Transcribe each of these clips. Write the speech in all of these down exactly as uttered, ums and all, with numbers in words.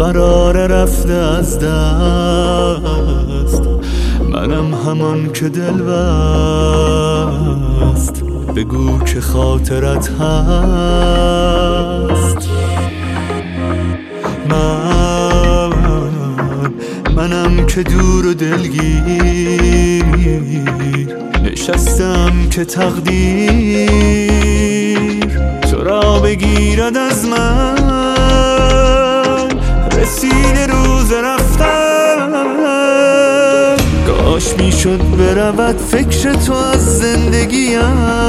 قرار رفته از دست، منم همان که دل بست. بگو که خاطرت هست. من منم که دور و دلگیر نشستم که تقدیر تو را بگیرد از من. رسید روز رفتن، کاش میشد برود فکر تو از زندگیم.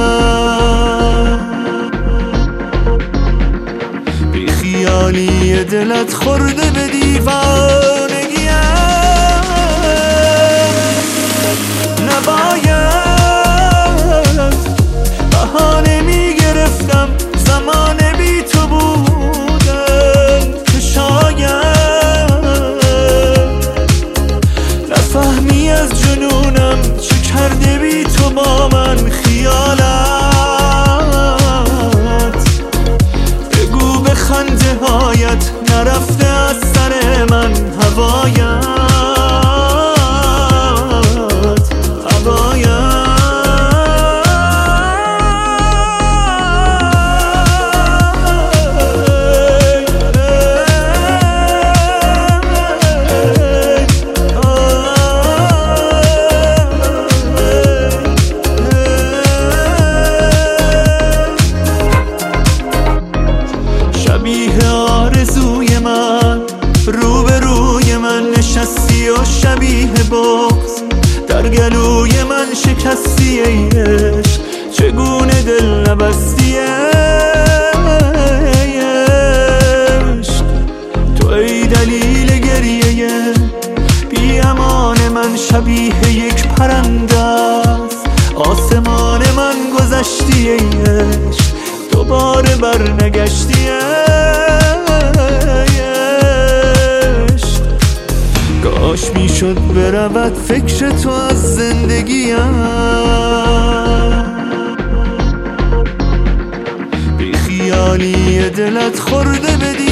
بی خیالی دلت خورده به دیوانگیم. نباید بهانه میگرفتم زمان بی تو بودن، که شاید نفهمی از جنونم چه کرده بی تو با من خیالت. بگو به خنده هایت نرفته از سر من هوایت. آرزوی من روبروی من نشستی و شبیه بغض در گلوی من شکستی. ای عشق چگونه دل نبستی؟ ای عشق تو ای دلیل گریه بی امان من، شبیه یک پرنده است آسمان من گذشتی. ای عشق دوباره برنگشتی. کاش میشد برود فکر تو از زندگیم. بی خیالی دلت خورده به